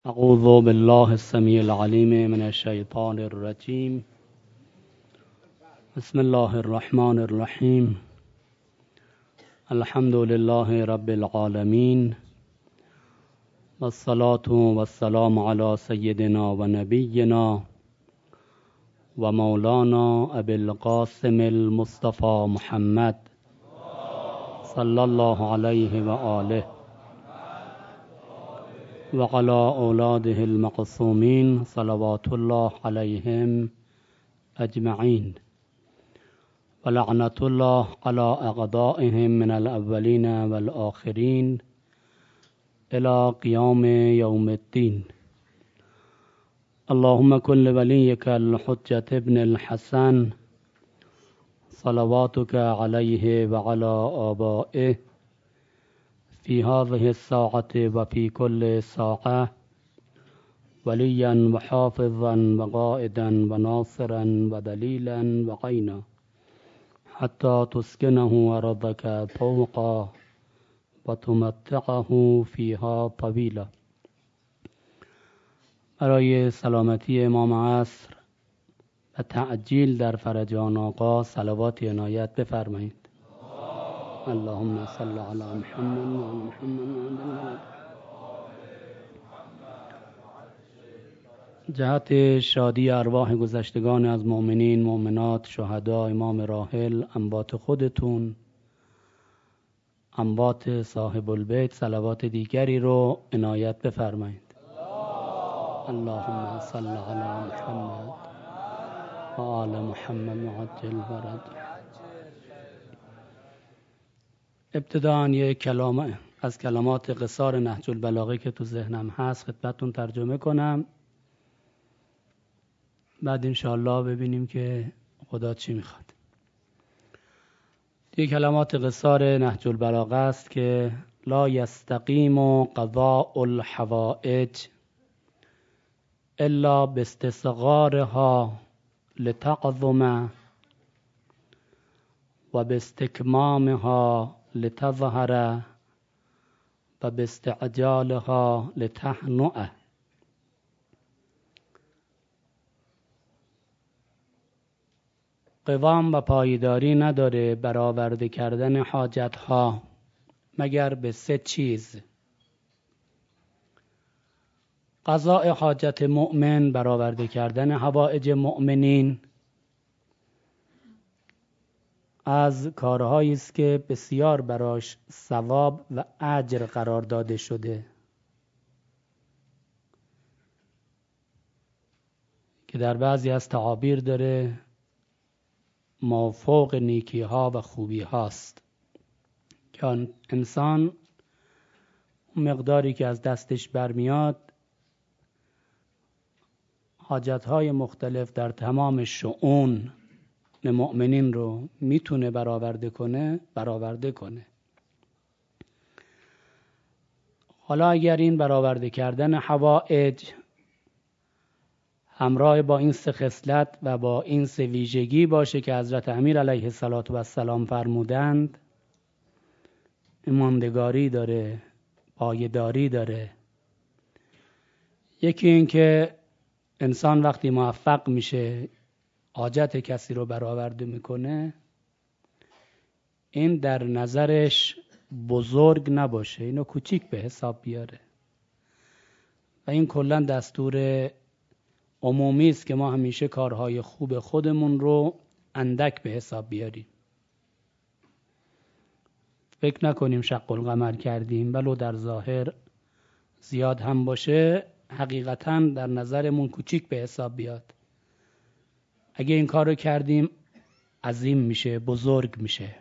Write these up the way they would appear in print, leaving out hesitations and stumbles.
اعوذ بالله السمیع العلیم من الشیطان الرجیم. بسم الله الرحمن الرحیم. الحمد لله رب العالمین والصلاة والسلام علی سیدنا و نبینا و مولانا ابی القاسم المصطفى محمد صلی الله علیه و آله و علی اولاده المعصومین صلوات الله علیهم اجمعین و لعنت الله علی اعدائهم من الاولین والآخرین الی قیام یوم الدین. اللهم کن لولیک الحجة ابن الحسن صلواتک علیه و علی آبائه في هذه الساعة وفي كل ساعة وليا وحافظا وقائدا وناصرا ودليلا وعينا حتى تسكنه أرضك طوقا وتمتعه فيها طويلا. برای سلامتی امام عصر و تعجیل در فرج آن آقا صلوات عنایت بفرمایید. اللهم صل علی محمد و علی محمد. جهت شادی ارواح گذشتگان از مؤمنین، مؤمنات، شهدا، امام راحل، انبات خودتون، انبات صاحب البیت، صلوات دیگری رو عنایت بفرمایید. اللهم صل علی محمد و آل محمد عجل فرج. ابتداء یک کلام از کلمات قصار نهج البلاغه که تو ذهنم هست خدمتتون ترجمه کنم، بعد انشاءالله ببینیم که خدا چی میخواد. یک کلمات قصار نهج البلاغه است که لا یستقیم قضاء الحوائج الا باستصغارها لتعظم و باستکمامها لتظهر و باستعجالها لتهنؤ. قوام و پایداری نداره برآورده کردن حاجتها مگر به سه چیز: قضاء حاجت مؤمن، برآورده کردن حوائج مؤمنین، از کارهایی است که بسیار براش ثواب و اجر قرار داده شده، که در بعضی از تعابیر داره مافوق نیکی ها و خوبی هاست، که انسان مقداری که از دستش برمیاد حاجت های مختلف در تمام شؤون مؤمنین رو میتونه برآورده کنه. حالا اگر این برآورده کردن حوائج همراه با این سه خصلت و با این سه ویژگی باشه که حضرت امیر علیه السلام فرمودند، ماندگاری داره، پایداری داره. یکی این که انسان وقتی موفق میشه حاجت کسی رو برآورده میکنه، این در نظرش بزرگ نباشه، اینو کوچیک به حساب بیاره. و این کلا دستور عمومی است که ما همیشه کارهای خوب خودمون رو اندک به حساب بیاریم. فکر نکنیم شق القمر کردیم، ولو در ظاهر زیاد هم باشه حقیقتاً در نظرمون کوچیک به حساب بیاد. اگه این کار رو کردیم عظیم میشه، بزرگ میشه.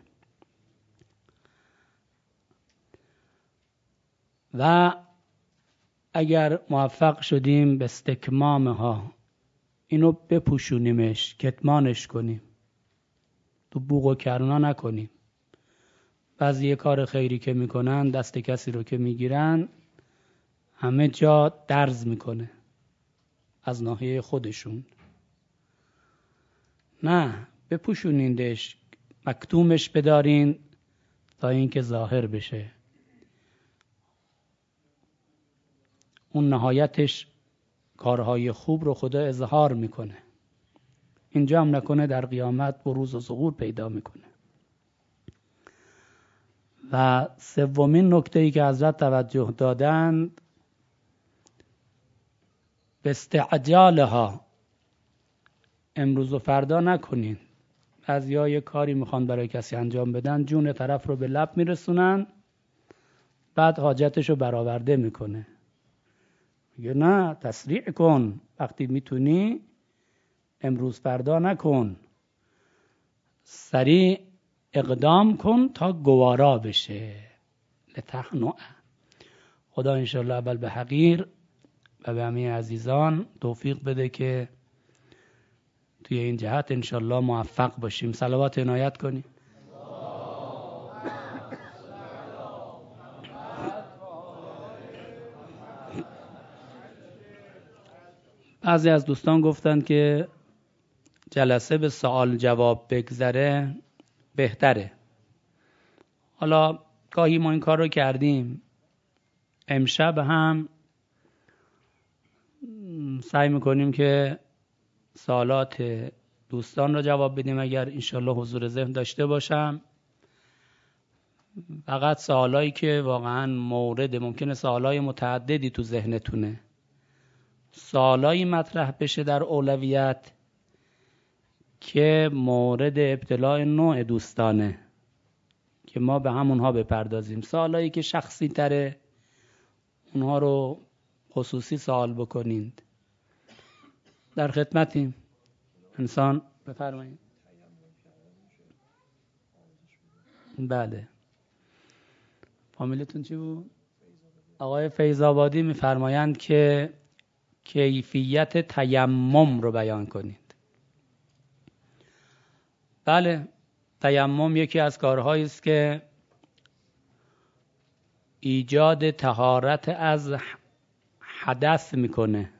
و اگر موفق شدیم به استکمامها، اینو بپوشونیمش، کتمانش کنیم، تو بوق و کرنا نکنیم. بعضی یه کار خیری که میکنن، دست کسی رو که میگیرن همه جا درز میکنه از ناحیه خودشون. نه، بپوشونیندش، مکتومش بدارین تا اینکه ظاهر بشه. اون نهایتش کارهای خوب رو خدا اظهار میکنه. اینجا هم نکنه در قیامت بروز و ظهور پیدا میکنه. و سومین نکته‌ای که حضرت توجه دادند، به استعجالها، امروز و فردا نکنین. بعضی‌ها یه کاری میخوان برای کسی انجام بدن، جون طرف رو به لب میرسونن، بعد حاجتش رو برآورده میکنه. میگه نه، تسریع کن، وقتی میتونی امروز فردا نکن، سریع اقدام کن تا گوارا بشه. لتخنع. خدا انشالله اول به حقیر و به همه عزیزان توفیق بده که توی این جهت انشالله موفق باشیم. صلوات عنایت کنیم. بعضی از دوستان گفتن که جلسه به سوال جواب بگذره بهتره. حالا گاهی ما این کار رو کردیم، امشب هم سعی میکنیم که سوالات دوستان رو جواب بدیم اگر انشالله حضور ذهن داشته باشم. فقط سوالایی که واقعا مورد، ممکنه سوالای متعددی تو ذهنتونه، سوالایی مطرح بشه در اولویت که مورد ابتلاع نوع دوستانه که ما به همونها بپردازیم. سوالایی که شخصی تره اونها رو خصوصی سوال بکنید. در خدمتیم. انسان بفرمایید. بله. فامیلتون چی بود؟ آقای فیض‌آبادی میفرمایند که کیفیت تیمم رو بیان کنید. بله، تیمم یکی از کارهایی است که ایجاد طهارت از حدث میکنه.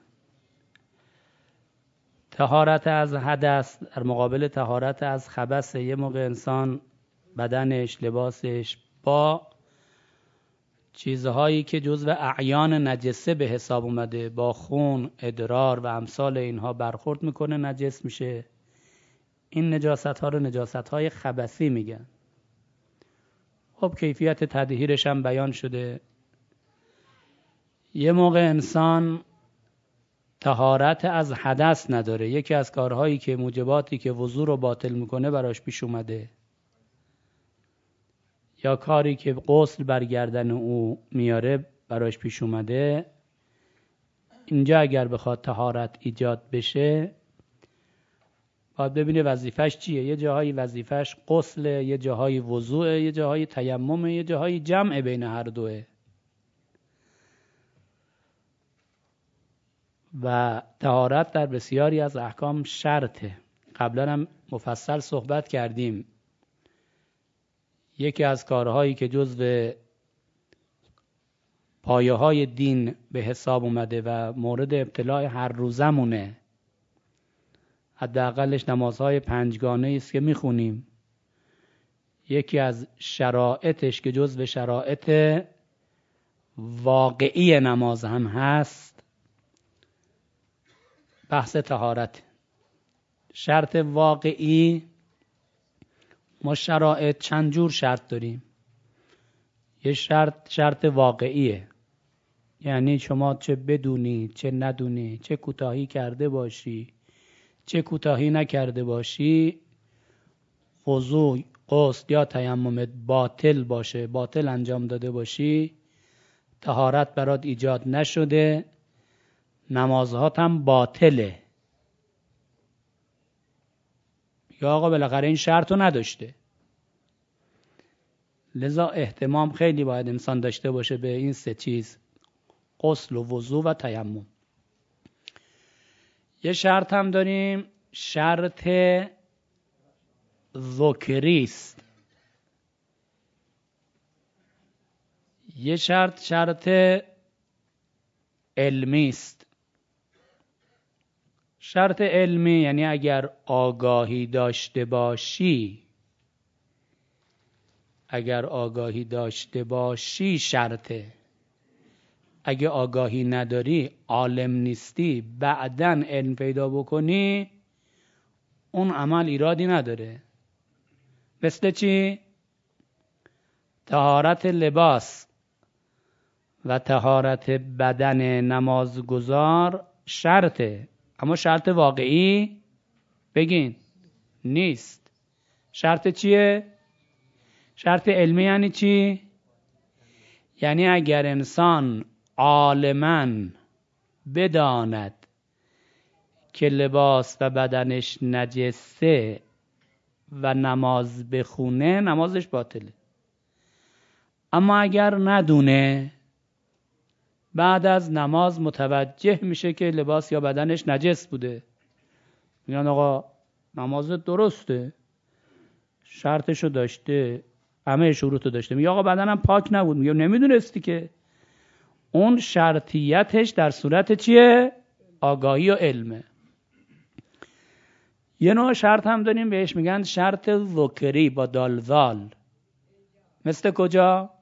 طهارت از حدث در مقابل طهارت از خبث. یه موقع انسان بدنش، لباسش با چیزهایی که جزو اعیان نجسه به حساب اومده، با خون، ادرار و امثال اینها برخورد میکنه، نجس میشه. این نجاست ها رو نجاست های خبثی میگن. خب کیفیت تطهیرش هم بیان شده. یه موقع انسان طهارت از حدث نداره، یکی از کارهایی که موجباتی که وضو رو باطل میکنه براش پیش اومده، یا کاری که غسل برگردن او میاره براش پیش اومده، اینجا اگر بخواد طهارت ایجاد بشه باید ببینه وظیفش چیه. یه جاهایی وظیفش غسله، یه جاهایی وضوعه، یه جاهایی تیممه، یه جاهایی جمع بین هر دوه. و طهارت در بسیاری از احکام شرطه. قبلا هم مفصل صحبت کردیم. یکی از کارهایی که جزو پایه های دین به حساب اومده و مورد ابتلاع هر روزمونه، حداقلش نمازهای پنجگانه است که میخونیم، یکی از شرایطش که جزو شرایط واقعی نماز هم هست بحث طهارت. شرط واقعی، ما شرایط چند جور شرط داریم. یه شرط واقعیه، یعنی شما چه بدونی چه ندونی، چه کوتاهی کرده باشی چه کوتاهی نکرده باشی، وضو، غسل یا تیممت باطل باشه، باطل انجام داده باشی، طهارت برات ایجاد نشده، نمازهات هم باطله. یا آقا بالاخره این شرط رو نداشته. لذا اهتمام خیلی باید انسان داشته باشه به این سه چیز: غسل و وضو و تیمم. یه شرط هم داریم، شرط ذکری است. یه شرط علمی است. شرط علمی یعنی اگر آگاهی داشته باشی، شرطه. اگه آگاهی نداری، عالم نیستی، بعدن علم پیدا بکنی، اون عمل ایرادی نداره. مثل چی؟ طهارت لباس و طهارت بدن نمازگزار شرطه، اما شرط واقعی بگین نیست. شرط چیه؟ شرط علمی یعنی چی؟ یعنی اگر انسان عالماً بداند که لباس و بدنش نجسه و نماز بخونه، نمازش باطله. اما اگر ندونه، بعد از نماز متوجه میشه که لباس یا بدنش نجس بوده، میگن آقا نمازت درسته، شرطشو داشته، همه شروطو داشته. میگه آقا بدنم پاک نبود. میگه نمیدونستی که. اون شرطیتش در صورت چیه؟ آگاهی و علمه. یه نوع شرط هم داریم بهش میگن شرط ذکری با دالزال. مثل کجا؟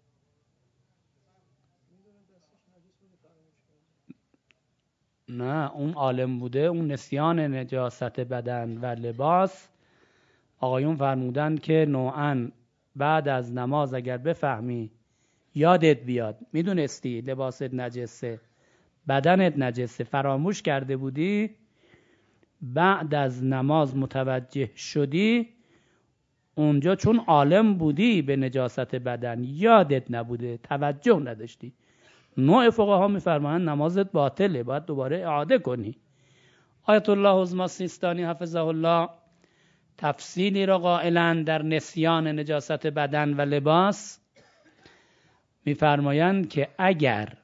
نه، اون عالم بوده، اون نسیان نجاست بدن و لباس. آقایون فرمودند که نوعاً بعد از نماز اگر بفهمی، یادت بیاد، میدونستی لباست نجسه، بدنت نجسه، فراموش کرده بودی، بعد از نماز متوجه شدی، اونجا چون عالم بودی به نجاست بدن، یادت نبوده، توجه نداشتی، نوع فقها میفرمایند نمازت باطله، باید دوباره اعاده کنی. آیت الله عظمی سیستانی حفظه الله تفصیلی را قائلند در نسیان نجاست بدن و لباس. میفرمایند که اگر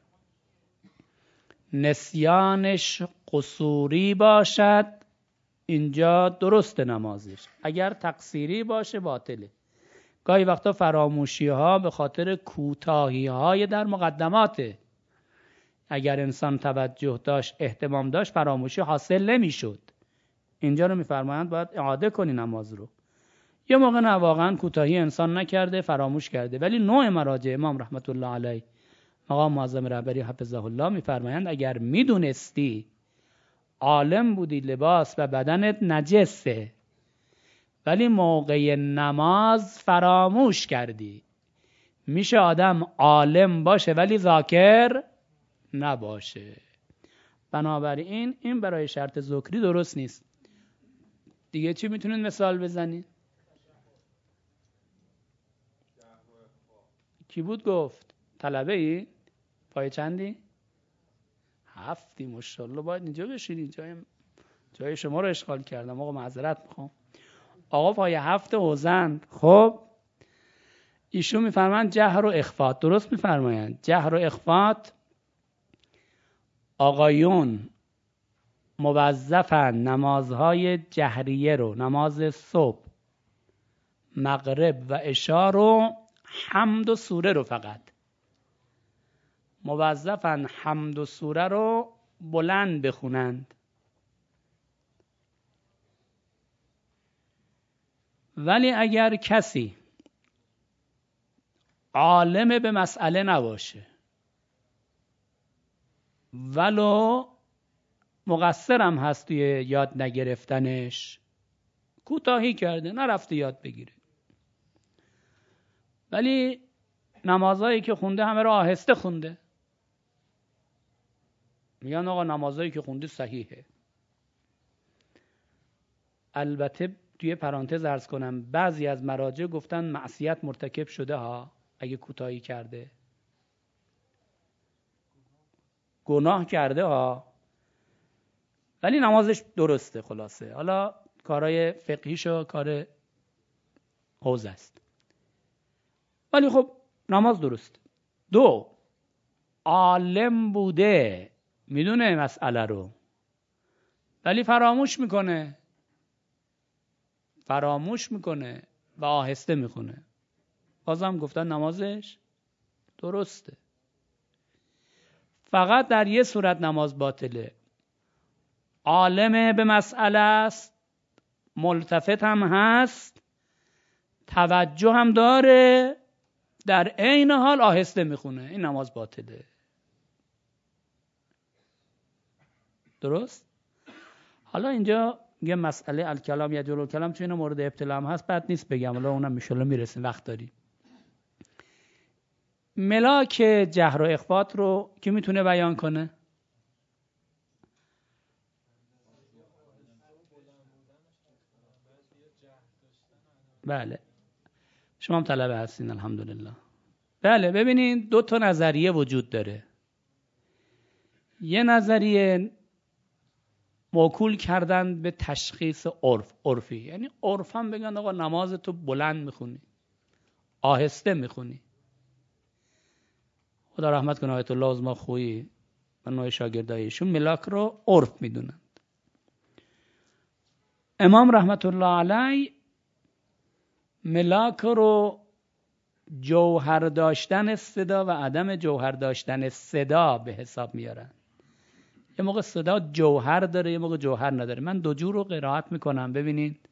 نسیانش قصوری باشد، اینجا درست نمازش، اگر تقصیری باشه باطله. گاهی وقتا فراموشی ها به خاطر کوتاهی های در مقدماته. اگر انسان توجه داشت، اهتمام داشت، فراموشی حاصل نمیشد. اینجا رو میفرمایند باید اعاده کنی نماز رو. یه موقع نه، واقعا کوتاهی انسان نکرده، فراموش کرده، ولی نوع مراجع امام رحمت الله علیه، مقام معظم رهبری حفظه الله، میفرمایند اگر میدونستی، عالم بودی لباس و بدنت نجسه، ولی موقع نماز فراموش کردی، میشه آدم عالم باشه ولی ذاکر نباشه. بنابراین این برای شرط ذکری درست نیست. دیگه چی میتونید مثال بزنید؟ کی بود گفت؟ طلبه ای؟ پای چندی؟ 7. ماشاءالله باید اینجا بشینید، جای شما رو اشغال کردم. آقا معذرت میخوام. آقا پای 7 حوزن. خب ایشون میفرمایند جهر و اخفات. درست میفرمایند. جهر و اخفات آقایون موظفن نمازهای جهریه رو، نماز صبح، مغرب و عشا رو، حمد و سوره رو فقط موظفن حمد و سوره رو بلند بخونند. ولی اگر کسی عالم به مسئله نباشه، ولو مقصرم هست توی یاد نگرفتنش، کوتاهی کرده، نرفته یاد بگیره، ولی نمازهایی که خونده همه رو آهسته خونده، میگن آقا نمازهایی که خونده صحیحه. البته توی پرانتز عرض کنم بعضی از مراجع گفتن معصیت مرتکب شده ها، اگه کوتاهی کرده گناه کرده ها، ولی نمازش درسته. خلاصه حالا کارهای فقهیشو کار حوزه است، ولی خب نماز درست. 2 عالم بوده، میدونه مسئله رو، ولی فراموش میکنه و آهسته میخونه، بازم گفتن نمازش درسته. فقط در یه صورت نماز باطله: عالم به مسئله است، ملتفت هم هست، توجه هم داره، در عین حال آهسته میخونه، این نماز باطله. درست؟ حالا اینجا یه مسئله الکلام یدل الکلام چون اینا مورد ابتلا هم هست، بد نیست بگم، حالا اونم میشالله میرسیم وقت داریم. ملاک جهر و اخفات رو کی میتونه بیان کنه؟ بله شما هم طلبه هستین الحمدلله. بله ببینین دو تا نظریه وجود داره. یه نظریه موکول کردن به تشخیص عرفی، یعنی عرف هم بگن آقا نماز تو بلند میخونی، آهسته میخونی. خدا رحمت کنه آیت الله عظما خویی و نوع شاگردایشون ملاک رو عرف میدونند. امام رحمت الله علیه ملاک رو جوهر داشتن صدا و عدم جوهر داشتن صدا به حساب میارن. یه موقع صدا جوهر داره، یه موقع جوهر نداره. من دو جور رو قرائت میکنم ببینید.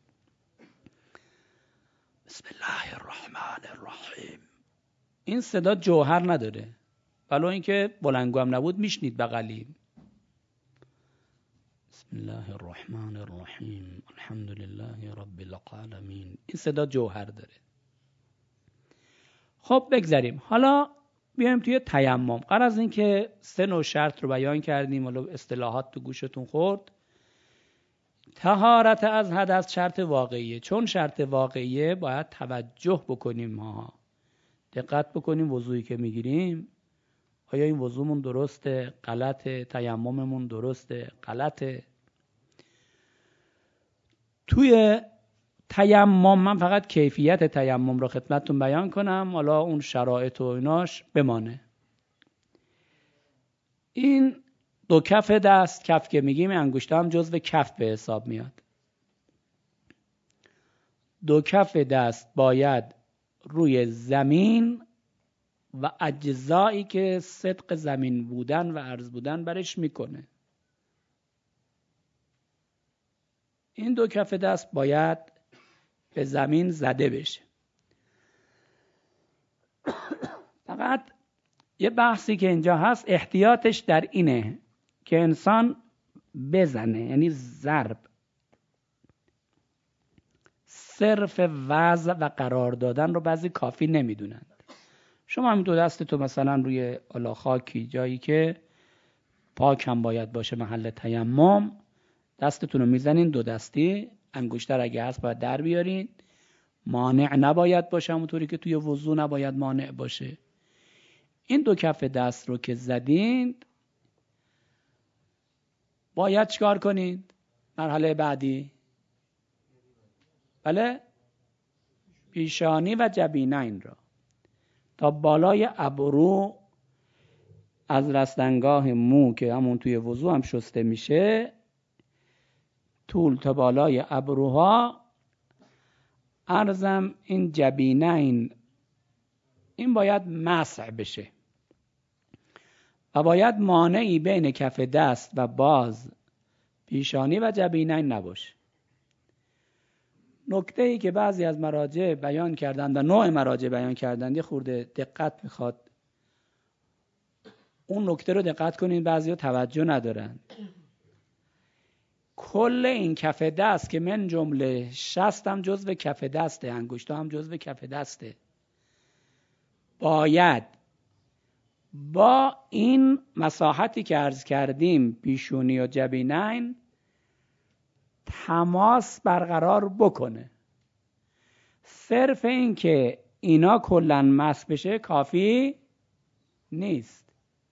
بسم الله الرحمن الرحیم. این صدا جوهر نداره، ولو اینکه بلندگو هم نبود میشنید بغلی. بسم الله الرحمن الرحیم الحمد لله رب العالمین. این صدا جوهر داره. خب بگذاریم. حالا بیایم توی تیمم. قرار از این که 3 نوع شرط رو بیان کردیم، حالا اصطلاحات تو گوشتون خورد. طهارت از حدث شرط واقعیه. چون شرط واقعیه باید توجه بکنیم، ما دقت بکنیم وضوعی که میگیریم آیا این وضومون درسته، غلطه، تیمممون درسته، غلطه. توی تیمم من فقط کیفیت تیمم رو خدمتتون بیان کنم، حالا اون شرایط و ایناش بمانه. این دو کف دست، کف که میگیم انگشتا هم جزو کف به حساب میاد. دو کف دست باید روی زمین و اجزایی که صدق زمین بودن و عرض بودن برش میکنه. این دو کف دست باید به زمین زده بشه. فقط یه بحثی که اینجا هست، احتیاطش در اینه که انسان بزنه، یعنی ضرب، صرف وضع و قرار دادن رو بعضی کافی نمیدونند. شما همین دو دستتو مثلا روی خاکی، جایی که پاک هم باید باشه محل تیمم، دستتون رو میزنین دو دستی، انگشتر اگه هست باید در بیارین، مانع نباید باشه، همونطوری که توی وضو نباید مانع باشه. این دو کف دست رو که زدین باید چیکار کنید؟ مرحله بعدی بله، پیشانی و جبینین را تا بالای ابرو از رستنگاه مو که همون توی وضو هم شسته میشه، طول تا بالای ابروها، عرضم این جبینین، این باید مسح بشه و باید مانعی بین کف دست و باز پیشانی و جبینین نباشه. نکته‌ای که بعضی از مراجع بیان کردند و نوع مراجع بیان کردند یه خورده دقت میخواد، اون نکته رو دقت کنین، بعضی ها توجه ندارن. کل این کف دست که من جمله شست هم جزو کف دسته، انگشتا هم جزو کف دسته، باید با این مساحتی که عرض کردیم پیشونی و جبینین تماس برقرار بکنه. صرف این که اینا کلن مس بشه کافی نیست.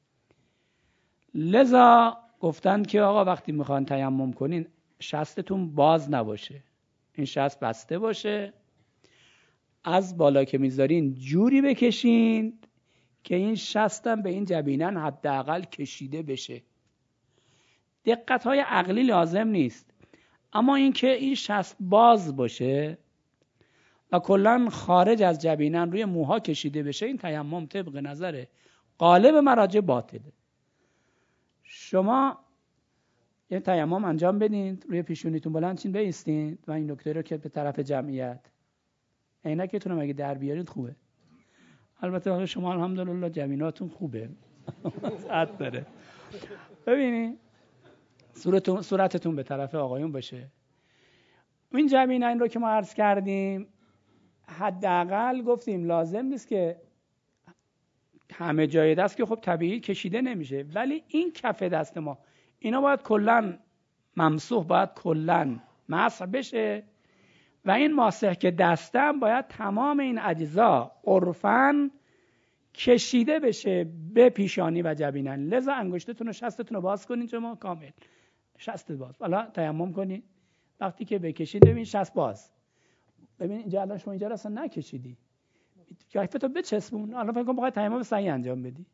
لذا گفتن که آقا وقتی میخوان تیمم کنین شستتون باز نباشه، این شست بسته باشه. از بالا که میذارین جوری بکشین که این شستم به این جبینن حداقل کشیده بشه. دقت‌های عقلی لازم نیست، اما اینکه این شست باز باشه و کلاً خارج از جبینن روی موها کشیده بشه، این تیمم طبق نظر غالب مراجع باطله. شما یه تیمم انجام بدین، روی پیشونیتون بلند چین بایستین و این نکته رو که به طرف جمعیت عینکتون هم اگه در بیارید خوبه. البته شما الحمدلله جبیناتون خوبه. صحت داره. ببینید صورتتون به طرف آقایون باشه. این جبینین رو که ما عرض کردیم حداقل گفتیم لازم نیست که همه جای دست که خب طبیعی کشیده نمیشه، ولی این کف دست ما اینا باید کلن ممسوح، باید کلن مسح بشه و این ماسح که دستم باید تمام این اجزا عرفاً کشیده بشه به پیشانی و جبینن. لذا انگشتتون و شستتون رو باز کنین شما کامل، شست باز. حالا تیمم کنین، وقتی که بکشید ببین شست باز. ببین اینجا الان شما اینجا اصلا نکشیدی، کفتو بچسبون. الان فکر کنم بخوای تیمم صحیح انجام بدی.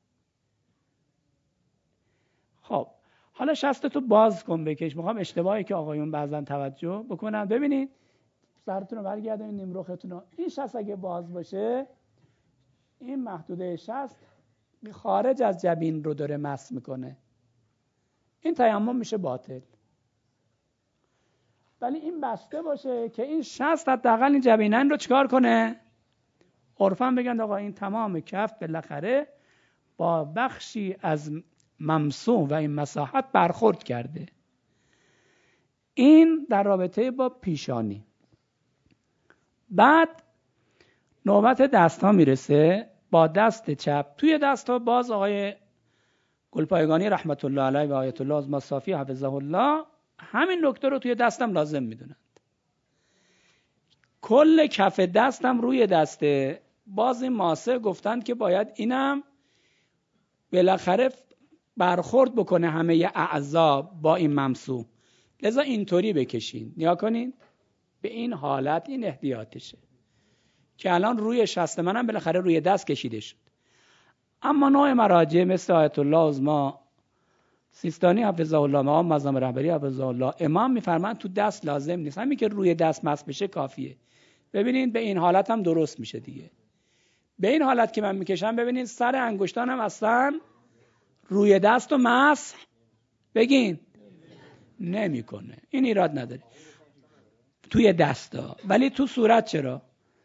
خب حالا شستتو باز کن بکش. میخوام اشتباهی که آقایون بعضن توجه بکنن. ببینید سرتون رو برگردونید رختون رو. این شست اگه باز باشه این محدوده شست خارج از جبین رو داره مس میکنه، این تیمم میشه باطل. ولی این بسته باشه که این شست حداقل این جبینن رو چیکار کنه؟ عرفاً بگن آقا این تمام کف بالاخره با بخشی از ممسوح و این مساحت برخورد کرده. این در رابطه با پیشانی. بعد نوبت دست ها میرسه. با دست چپ توی دست ها باز آقای گلپایگانی رحمت الله علیه و آیت الله عظمی صافی حفظه الله همین نکته رو توی دستم لازم میدونند. کل کف دستم روی دسته. باز این ماسه گفتند که باید اینم بالاخره برخورد بکنه همه اعضا با این ممسوح. لذا اینطوری بکشین. نیا کنین به این حالت، این احتیاطشه که الان روی شست منم بالاخره روی دست کشیده شد. اما نوع مراجع مثل آیت الله عظمی سیستانی حفظه الله، مقام معظم رهبری حفظه الله، امام میفرمایند تو دست لازم نیست، همین که روی دست مس بشه کافیه. ببینید به این حالت هم درست میشه دیگه. به این حالت که من میکشم ببینید سر انگشتانم اصلا روی دست و مسح بگین نمیکنه. این ایراد نداره توی دستا، ولی تو صورت چرا؟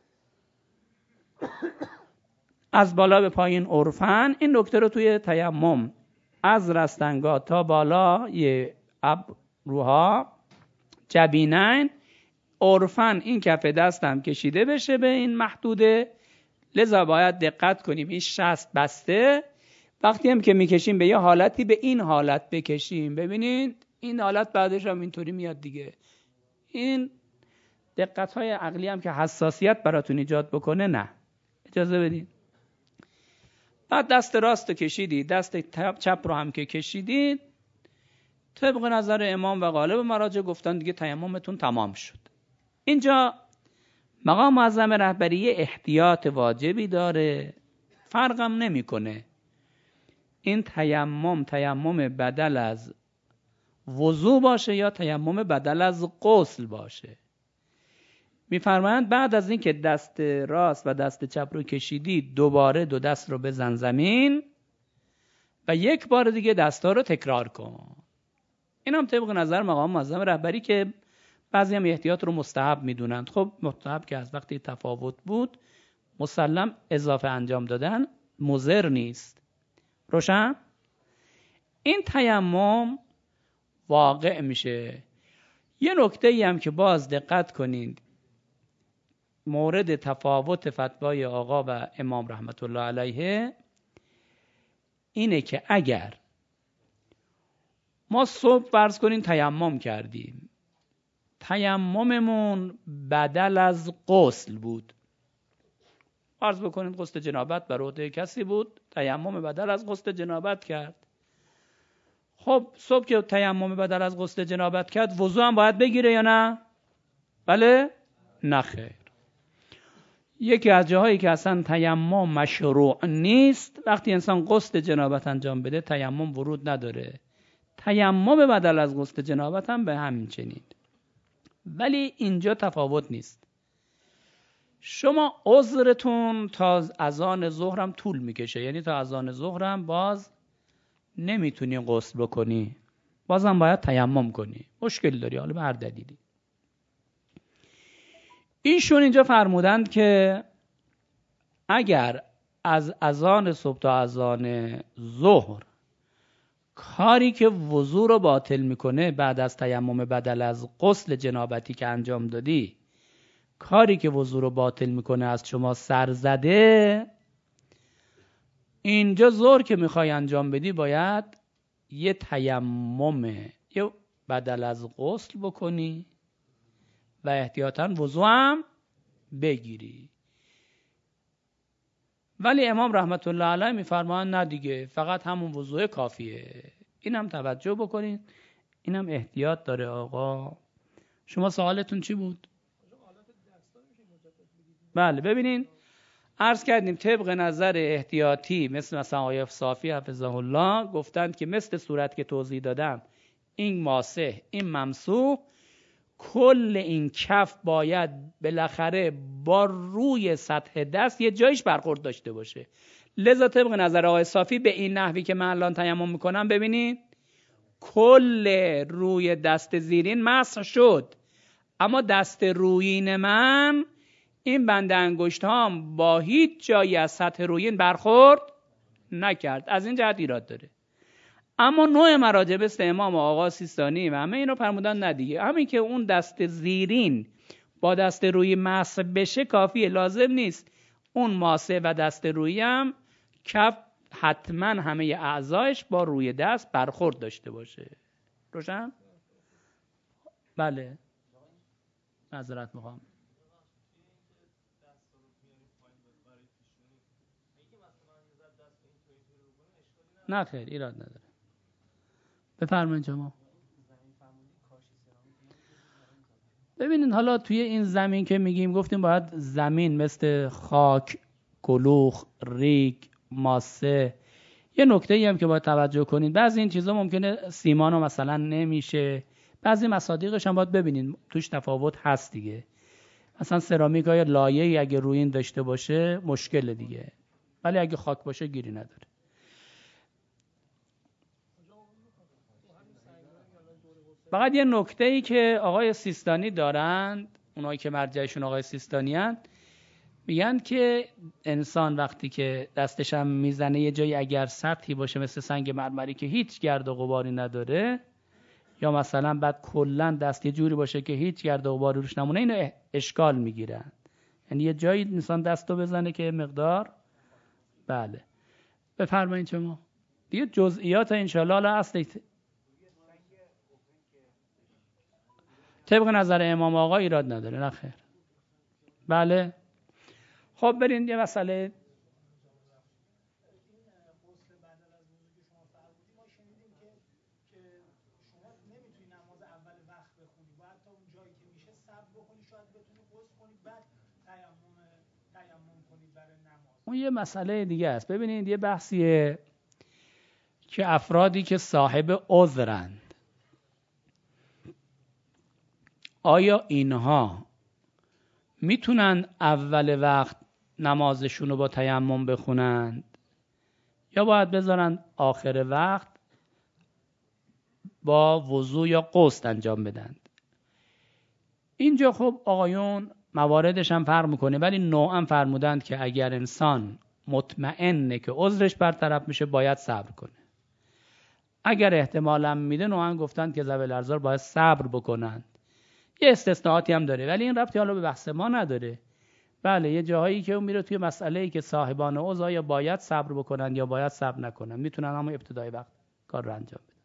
از بالا به پایین عرفاً این نکته رو توی تیمم از رستنگاه تا بالای ابروها جبینین عرفاً این کف دستم کشیده بشه به این محدوده. لذا باید دقت کنیم این شست بسته. وقتی هم که میکشیم به یه حالتی به این حالت بکشیم. ببینید این حالت بعدش هم اینطوری میاد دیگه. این دقت‌های عقلی هم که حساسیت براتون ایجاد بکنه نه، اجازه بدید. بعد دست راست رو کشیدید، دست چپ رو هم که کشیدید، طبق نظر امام و غالب مراجع گفتن دیگه تیممتون تمام شد. اینجا مقام معظم رهبری احتیاط واجبی داره. فرقم نمیکنه این تیمم بدل از وضو باشه یا تیمم بدل از غسل باشه. میفرمایند بعد از این که دست راست و دست چپ رو کشیدی دوباره دو دست رو بزن زمین و یک بار دیگه دستا رو تکرار کن. این هم طبق نظر مقام معظم رهبری که بعضی هم احتیاط رو مستحب میدونند. خب مستحب که از وقتی تفاوت بود مسلم اضافه انجام دادن مضر نیست. روشن؟ این تیمم واقع میشه. یه نکته ای هم که باز دقت کنید مورد تفاوت فتوای آقا و امام رحمت الله علیه اینه که اگر ما صبح فرض کنین تیمم کردیم، تیمممون بدل از غسل بود، فرض بکنید غسل جنابت بر عهده کسی بود، تیمم بدل از غسل جنابت کرد. خب صبح که تیمم بدل از غسل جنابت کرد وضو هم باید بگیره یا نه؟ بله؟ نه خیر. یکی از جاهایی که اصلا تیمم مشروع نیست وقتی انسان غسل جنابت انجام بده تیمم ورود نداره. تیمم بدل از غسل جنابت هم به همین چنین. ولی اینجا تفاوت نیست. شما عذرتون تا اذان ظهرم طول میکشه، یعنی تا اذان ظهرم باز نمیتونی غسل بکنی، بازم باید تیمم کنی، مشکل داری حالا به هر دلیلی. ایشون اینجا فرمودند که اگر از اذان صبح تا اذان ظهر کاری که وضو رو باطل میکنه بعد از تیمم بدل از غسل جنابتی که انجام دادی، کاری که وضو رو باطل میکنه از شما سر زده، اینجا ظهر که میخوای انجام بدی باید یه تیمم یه بدل از غسل بکنی و احتیاطاً وضو هم بگیری. ولی امام رحمت الله علیه میفرمان نه دیگه، فقط همون وضوء کافیه. اینم توجه بکنید، اینم احتیاط داره. آقا شما سوالتون چی بود؟ بله ببینین، عرض کردیم طبق نظر احتیاطی مثلا آقای صافی حفظه الله گفتند که مثل صورت که توضیح دادم، این ماسح این ممسوح، کل این کف باید بالاخره با روی سطح دست یه جایش برخورد داشته باشه. لذا طبق نظر آقای صافی به این نحوی که من الان تیمم میکنم، ببینید کل روی دست زیرین مسح شد، اما دست رویین من این بند انگشت هام با هیچ جایی از سطح رویین برخورد نکرد. از این جهت ایراد داره. اما نوع مراجع مثل امام و آقا سیستانی و همه اینو فرمودن نه دیگه، همین که اون دست زیرین با دست روی مسح بشه کافیه، لازم نیست اون ماسه و دست روی هم کف حتما همه اعضایش با روی دست برخورد داشته باشه. روشن؟ بله معذرت میخوام. نه خیر ایراد نداره، بفرمایید شما. ببینید حالا توی این زمین که میگیم، گفتیم باید زمین مثل خاک، کلوخ، ریگ، ماسه. یه نکته‌ای هم که باید توجه کنید، بعضی این چیزا ممکنه سیمانو مثلا نمیشه، بعضی مصادیقش هم باید ببینید توش تفاوت هست دیگه. مثلا سرامیک های لایه‌ای اگه روی این داشته باشه مشکل دیگه، ولی اگه خاک باشه گیری نداره. فقط یه نکته‌ای که آقای سیستانی دارند، اونایی که مرجعشون آقای سیستانی هستند، میگن که انسان وقتی که دستش هم میزنه یه جایی اگر سطحی باشه مثل سنگ مرمری که هیچ گرد و غباری نداره، یا مثلا بعد کلا دست یه جوری باشه که هیچ گرد و غباری روش نمونه، اینو اشکال میگیرن. یعنی یه جایی انسان دستو بزنه که مقدار. بله بفرمایید شما دیگه جزئیات انشالله اصل طبق نظر امام آقا ایراد نداره. نه خیر. بله خب برین یه مسئله. اون یه مسئله دیگه است. ببینید یه بحثیه که افرادی که صاحب عذرند، آیا اینها میتونن اول وقت نمازشون رو با تیمم بخونند یا باید بذارن آخر وقت با وضو یا غسل انجام بدن؟ اینجا خب آقایون مواردش هم فرق میکنه، ولی نوعا فرمودند که اگر انسان مطمئنه که عذرش برطرف میشه باید صبر کنه. اگر احتمالاً میده نوعا گفتند که ذوی الارزار باید صبر بکنند. یه استثناءاتی هم داره ولی این ربطی حالا به بحث ما نداره. بله یه جاهایی که اون میره توی مسئله‌ای که صاحبان عذر یا باید صبر بکنن یا باید صبر نکنن، میتونن اما ابتدای وقت کار رو انجام بدن.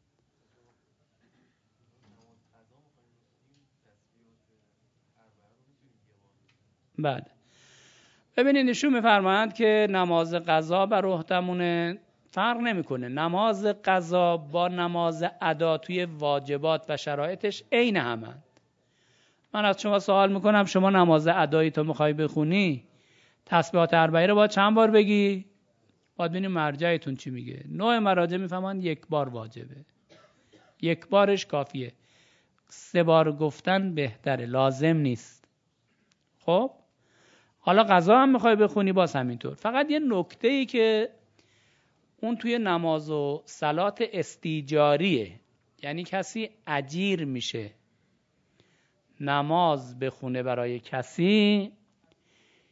بله ببینید ایشون میفرمایند که نماز قضا بر عهدمونه، فرق نمیکنه. نماز قضا با نماز ادا توی واجبات و شرایطش عین همند. من از شما سوال میکنم، شما نماز ادایی تو میخوای بخونی، تسبیحات اربعه رو باید چند بار بگی؟ باید ببینیم مرجعتون چی میگه. نوع مراجع میفهمن یک بار واجبه، یک بارش کافیه. 3 بار گفتن بهتره، لازم نیست. خب حالا قضا هم میخوای بخونی باز همینطور. فقط یه نکته‌ای که اون توی نماز و صلات استیجاریه، یعنی کسی اجیر میشه نماز بخونه برای کسی،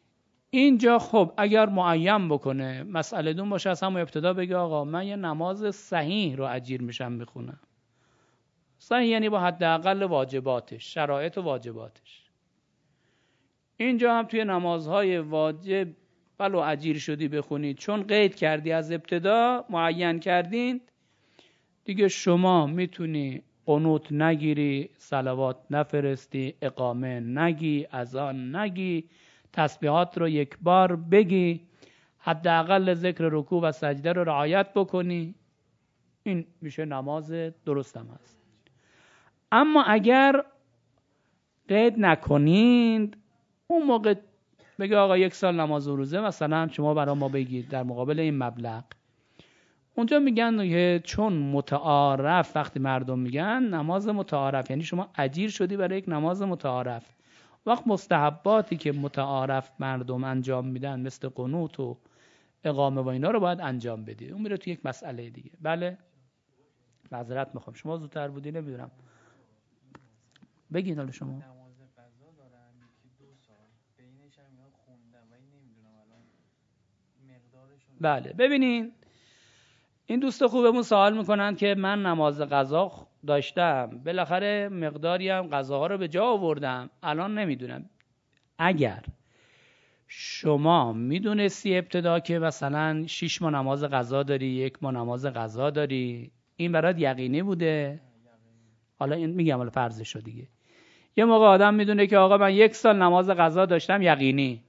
اینجا خب اگر معین بکنه مسئله دون باشه از همون ابتدا بگه آقا من یه نماز صحیح رو اجیر میشم میخونم. صحیح یعنی با حداقل واجباتش، شرایط و واجباتش. اینجا هم توی نمازهای واجب ولو اجیر شدی بخونید، چون قید کردی از ابتدا معین کردین دیگه شما میتونی قنوت نگیری، صلوات نفرستی، اقامه نگی، اذان نگی، تسبیحات رو یک بار بگی، حداقل ذکر رکوع و سجده رو رعایت بکنی، این میشه نماز درست هم هست. اما اگر قید نکنید اون موقع بگه آقا 1 سال نماز و روزه مثلا شما برای ما بگید در مقابل این مبلغ. اونجا میگن که چون متعارف، وقتی مردم میگن نماز متعارف یعنی شما اجیر شدی برای یک نماز متعارف. وقت مستحباتی که متعارف مردم انجام میدن مثل قنوت و اقامه و اینا رو باید انجام بدی. اون میره تو یک مسئله دیگه. بله معذرت میخوام شما زودتر بودی نمیدونم بگید حالا شما. نماز قضا دارن یکی 2 سال بینش هم اینا خوندم ولی نمیدونم الان مقدارشون. بله ببینین این دوست خوبمون سوال میکنن که من نماز قضا داشتم بالاخره مقداری هم قضاها رو به جا آوردم الان نمیدونم. اگر شما میدونستی ابتدا که مثلا 6 ماه نماز قضا داری، 1 ماه نماز قضا داری، این برات یقینی بوده؟ حالا این میگم حالا فرضشو دیگه. یه موقع آدم میدونه که آقا من 1 سال نماز قضا داشتم یقینی،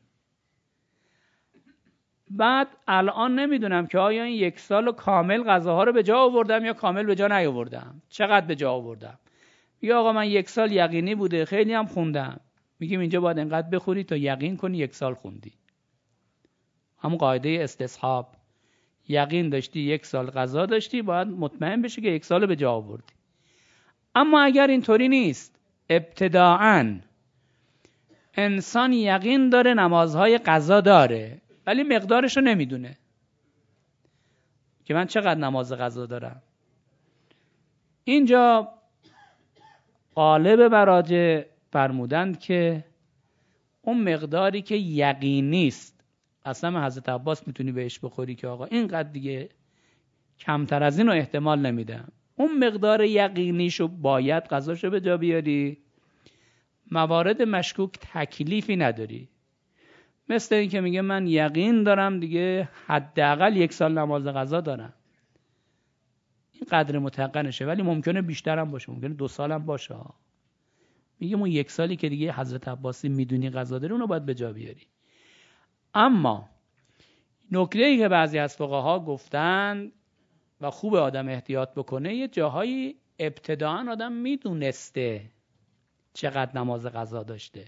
بعد الان نمیدونم که آیا این 1 سال کامل قضاها رو به جا آوردم یا کامل به جا نیاوردم، چقدر به جا آوردم. یا آقا من 1 سال یقینی بوده خیلی هم خوندم، میگیم اینجا باید اینقدر بخوری تا یقین کنی 1 سال خوندی. همون قاعده استصحاب، یقین داشتی 1 سال قضا داشتی باید مطمئن بشی که 1 سال به جا آوردی. اما اگر اینطوری نیست، ابتداعاً انسان یقین داره نمازهای قضا داره ولی مقدارش رو نمیدونه که من چقدر نماز قضا دارم. اینجا غالب مراجع فرمودند که اون مقداری که یقینی است، اصلا حضرت عباس میتونی بهش بخوری که آقا اینقدر دیگه کمتر از این رو احتمال نمیدم، اون مقدار یقینیشو باید قضاشو به جا بیاری. موارد مشکوک تکلیفی نداری، مثل این که میگه من یقین دارم دیگه حداقل 1 سال نماز قضا دارم، این قدر متقنشه ولی ممکنه بیشتر هم باشه، ممکنه 2 سال هم باشه. میگه اون 1 سالی که دیگه حضرت عباسی میدونی قضا داره اونو باید به جا بیاری. اما نکته‌ای که بعضی از فقها گفتن و خوب آدم احتیاط بکنه، یه جاهایی ابتداعاً آدم میدونسته چقدر نماز قضا داشته،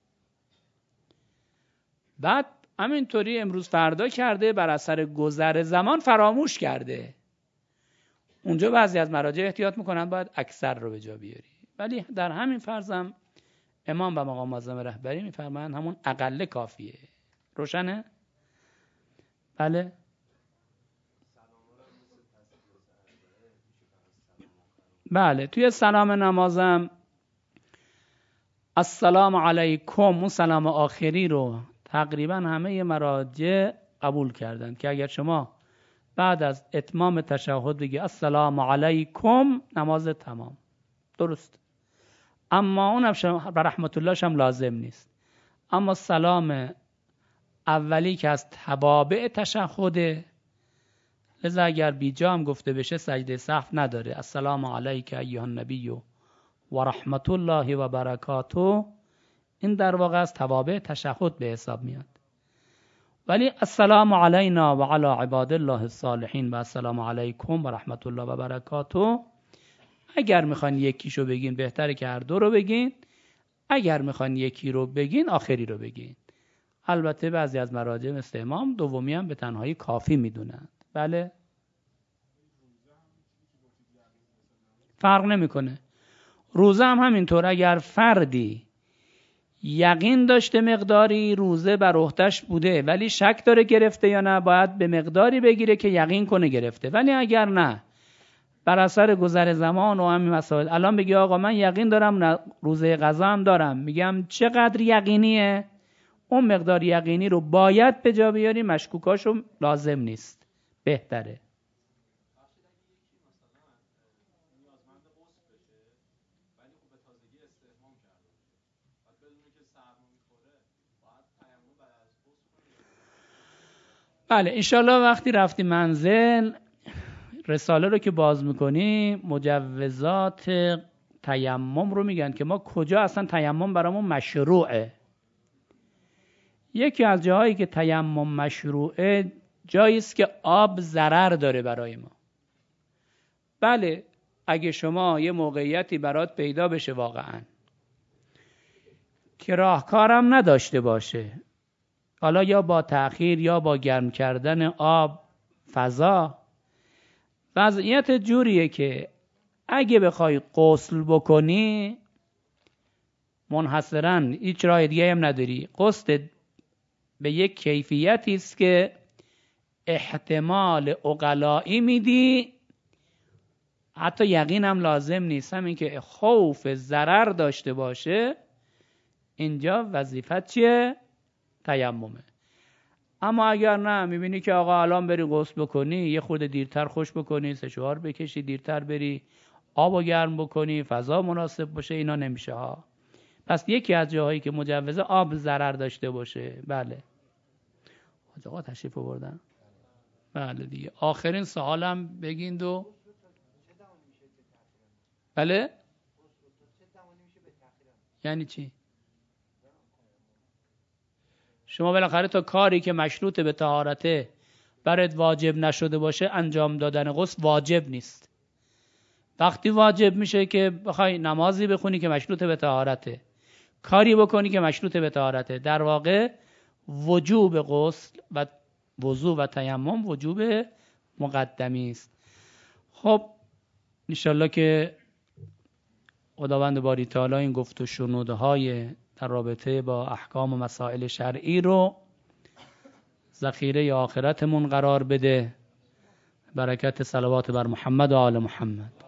بعد همینطوری امروز فردا کرده، بر اثر گذر زمان فراموش کرده. اونجا بعضی از مراجع احتیاط میکنن باید اکثر رو به جا بیاری. ولی در همین فرضم امام و مقام معظم رهبری میفرمایند همون اقل کافیه. روشنه؟ بله؟ بله توی سلام نمازم السلام علیکم، اون سلام آخری رو تقریبا همه مراجع قبول کردند که اگر شما بعد از اتمام تشهد بگی السلام علیکم نماز تمام درست. اما اونم بر رحمت الله شم لازم نیست. اما سلام اولی که از توابع تشهده، لذا اگر بیجا هم گفته بشه سجده سهو نداره. السلام علیک ایها النبی و رحمت الله و برکاته، این در واقع از توابع تشهد به حساب میاد. ولی السلام علینا و علی عباد الله الصالحین و السلام علیکم و رحمت الله و برکاته، اگر میخوان یکیشو بگین بهتره که هر دو رو بگین، اگر میخوان یکی رو بگین آخری رو بگین. البته بعضی از مراجع مثل امام دومی هم به تنهایی کافی میدونند. بله فرق نمیکنه. روزه هم همینطور، اگر فردی یقین داشته مقداری روزه بر عهده‌اش بوده ولی شک داره گرفته یا نه، باید به مقداری بگیره که یقین کنه گرفته. ولی اگر نه، بر اثر گذر زمان و همین مسائل الان بگی آقا من یقین دارم روزه قضا هم دارم، میگم چقدر یقینیه؟ اون مقدار یقینی رو باید به جا بیاری، مشکوکاشو لازم نیست، بهتره. بله انشالله وقتی رفتی منزل رساله رو که باز میکنی مجوزات تیمم رو میگن که ما کجا اصلا تیمم برامون مشروعه. یکی از جاهایی که تیمم مشروعه جایی است که آب ضرر داره برای ما. بله اگه شما یه موقعیتی برات پیدا بشه واقعا که راهکارم نداشته باشه، حالا یا با تأخیر یا با گرم کردن آب فضا، وضعیت جوریه که اگه بخوای غسل بکنی منحصراً هیچ راه دیگه هم نداری، غسل به یک کیفیتی است که احتمال عقلایی میدی، حتی یقین هم لازم نیست، همین که خوف ضرر داشته باشه اینجا وظیفت چیه؟ تیممه. اما اگر نه میبینی که آقا الان بری غسل بکنی یه خورده دیرتر خوش بکنی، 3-4 بکشی دیرتر بری آبو گرم بکنی فضا مناسب باشه، اینا نمیشه ها. پس یکی از جاهایی که مجوزه آب ضرر داشته باشه. بله آقا تشریف آوردن. بله دیگه آخرین سوالم بگین و بله یعنی چی؟ شما بالاخره تا کاری که مشروط به طهارته برات واجب نشده باشه انجام دادن غسل واجب نیست. وقتی واجب میشه که بخوای نمازی بخونی که مشروط به طهارته، کاری بکنی که مشروط به طهارته، در واقع وجوب غسل و وضو و تیمم وجوب مقدمی است. خب انشالله که خداوند باری تعالی این گفت و شنودهای در رابطه با احکام و مسائل شرعی رو ذخیره آخرتمون قرار بده. برکت صلوات بر محمد و آل محمد.